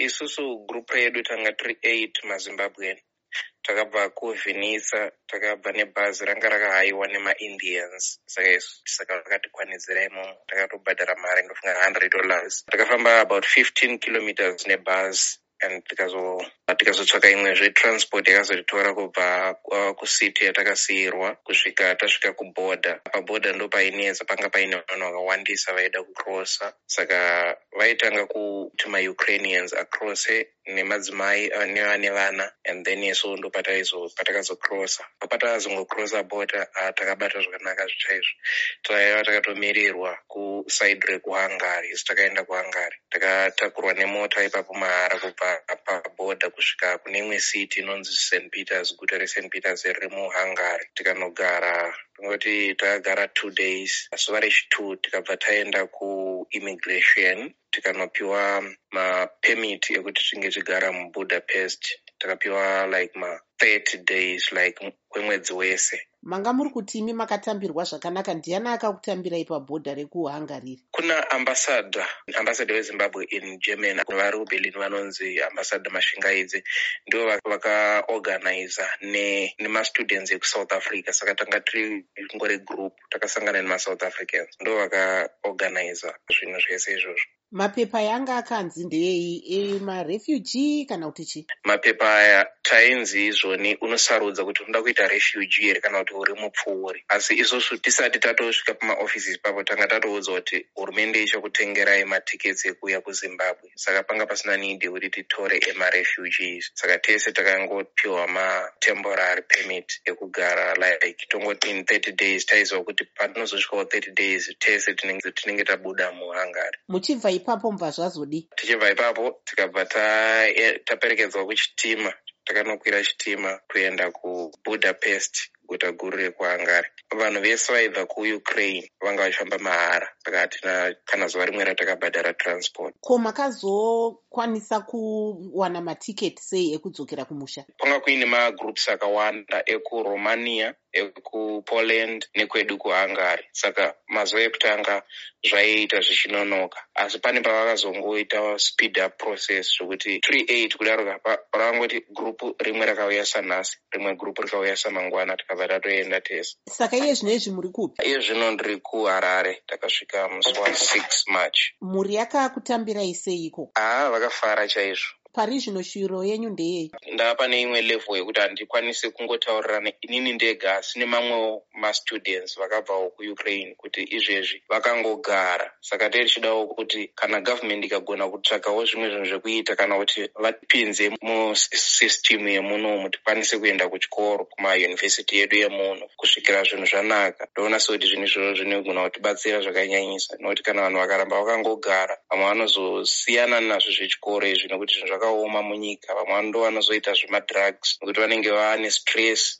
isusu group redu tanga tiri 8 maZimbabwean. Takabva kuVinitsa, takabva nebhazi ranga rakahaiwa nemaIndians. Saka vakatikwanidzira imomo. Takatobhadhara mari ndofunga $100. Takafamba about 15 kilometers nebhazi. And tikazotsvaka imwezve transport yakazotitora kubva kusiti yatakasiyirwa kusvika tasvika kubhodha. Pabhodha ndo painetsa, panga paine vanhu vakawandisa vaida kucrossa. Saka vaitanga kuti maUkrainians acrosse nemadzimai nevane vana, and then isu ndo patakazocrossa. Patakazongocrossa border takabata zvakanaka zvichaizvo. Taiva takatomirirwa kuside rekuHungary. Isu takaenda kuHungary. Takatakurwa nemota ipapo mahara kubva pabhodha kusvika kune imwe city inonzi St. Peters, guta reSt. Peters riri muHungary. Tikanogara ngoti takagara 2 days. Zuva rechi2 tikabva taenda kuimmigration tikanopiwa mapemiti ekuti tinge tigara muBudapest. Takapiwa like 30 days like kwemwedzi wese. Manga muri kuti imi makatambirwa zvakanaka. Ndiani akakutambirai pabhodha rekuHungary? Kuna ambassador weZimbabwe in Germany vari kuBerlin vanonzi ambassador Mashingaidze, ndio vakaorganiza nemastudents ekuSouth Africa. Saka tanga tiri ngore group takasangana nemaSouth Africans, ndio vakaorganiza zvinhu zvese izvozvo. Mapepa yanga akanzi ndei emarefugee kana kuti chi? Mapepa aya tainzi izvoni unosarudza kuti unoda kuita refugee here kana kuti uri mupfuuri. Asi isusu tisati tatosvika pamaoffices papo tanga tatoudzwa kuti hurumende ichakutengerai matiketsi ekuuya kuZimbabwe. Saka panga pasina need kuti titore emarefugees. Saka tese takangopiwa matemporary permit ekugara like tongoti in 30 days. Taiziva kuti patinozosvikawo 30 days tese tinenge tabuda muHungary. Muchibva ipapo mva zvazodi? Tichibva ipapo tikabva taperekedzwa kuchitima. Takanokwira chitima kuenda kuBudapest, guta guru rekuHungary. Vanhu vese vaibva kuUkraine vanga vachifamba mahara. Saka hatina kana zuva rimwe ratakabhadhara transport. Ko makazokwanisa kuwana matiketi sei ekudzokera kumusha? Panga kuine magroups akawanda ekuRomania, ekuPoland nekwedu kuHungary. Saka mazuva ekutanga zvaiita zvichinonoka, asi pane pavakazongoita speed up process zvokuti 3-8 kudaro vakangoti group rimwe rakauya sanhasi, rimwe group rikauya samangwana, tikabva tatoenda tese. Saka iye zvinezvi muri kupi? Iye zvino ndiri kuHarare. Takasvika musi wa6 March. Mhuri yakakutambirai seiko? Vakafara chaizvo. Pari zvino shiro yenyu ndeyei? Ndava pane imwe level yekuti handikwanisi kungotaurirana inini ndega, asi nemamwewo mastudents vakabvawo kuUkraine kuti izvezvi vakangogara. Saka tichidawo kuti kana government ikagona kutsvakawo zvimwe zvinhu zvekuita kana kuti vapinze musystem yemunomu tikwanise kuenda kuchikoro kumayunivhesiti yedu yemuno kusvikira zvinhu zvanaka. Ndoona sekuti zvinhu izvozvo zvinogona kutibatsira zvakanyanyisa, nokuti kana vanhu vakaramba vakangogara vamwe vanozosiyana nazvo zvechikoro izvi nekuti zvinhu zvakaoma munyika. Vamwe ndo vanozoita zvemadrugs nekuti vanenge vane stress